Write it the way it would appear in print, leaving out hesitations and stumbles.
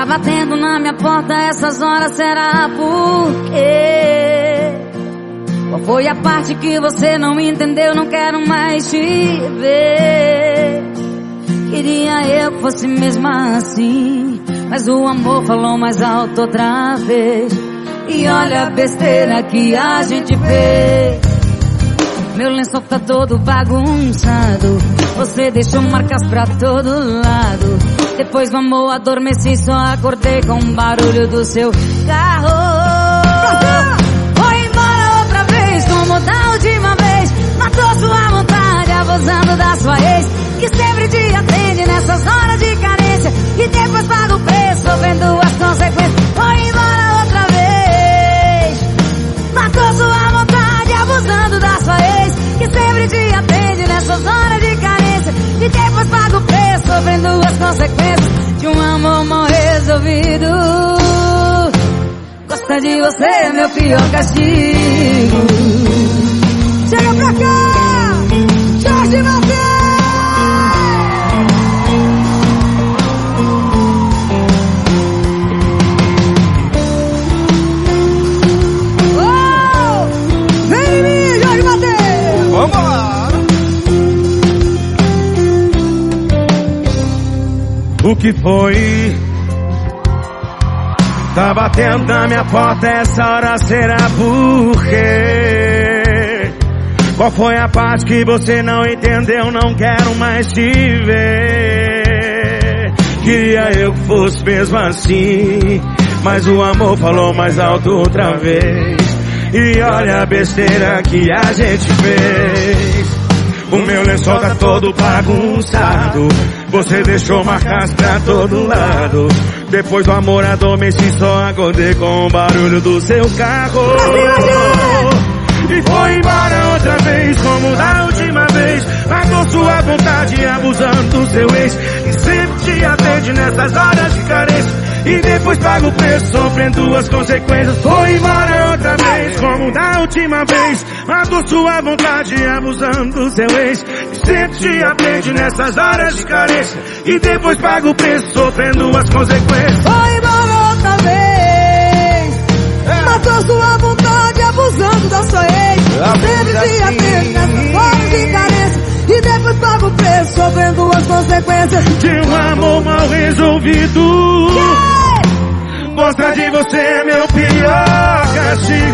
Tá batendo na minha porta essas horas, será por quê? Qual foi a parte que você não entendeu? Não quero mais te ver. Queria eu que fosse mesmo assim, mas o amor falou mais alto outra vez. E olha a besteira que a gente fez. Meu lençol tá todo bagunçado, você deixou marcas pra todo lado. Depois do amor adormeci, só acordei com o barulho do seu carro. Foi embora outra vez, como da última vez. Matou sua vontade, abusando da sua ex, que sempre te atende nessas horas de carência, e depois paga o preço, sofrendo as consequências. Foi embora outra vez. Matou sua vontade, abusando da sua ex, que sempre te atende nessas horas de carência, e depois paga o preço, sofrendo as consequências de um amor mal resolvido. Gostar de você é meu pior castigo. Chega pra cá, Jorge Mateus. Vem em mim, Jorge Mateus. Vamos lá. O que foi? Tá batendo na minha porta essa hora, será por quê? Qual foi a parte que você não entendeu? Não quero mais te ver. Queria eu que fosse mesmo assim, mas o amor falou mais alto outra vez. E olha a besteira que a gente fez. O meu lençol tá todo bagunçado, você deixou marcas pra todo lado. Depois do amor adormeci, só acordei com o barulho do seu carro. E foi embora outra vez, como da última vez. Matou sua vontade, abusando do seu ex, que sempre te atende nessas horas de carência, e depois paga o preço, sofrendo as consequências. Foi embora outra vez, como da última vez. Matou sua vontade, abusando do seu ex, que sempre te atende nessas horas de carência, e depois paga o preço, sofrendo as consequências. Foi embora outra vez. Matou sua vontade, abusando da sua ex, sempre te atende nessas horas de carência, e depois paga o preço, sofrendo as consequências de um amor mal resolvido. Gostar de você é meu pior castigo.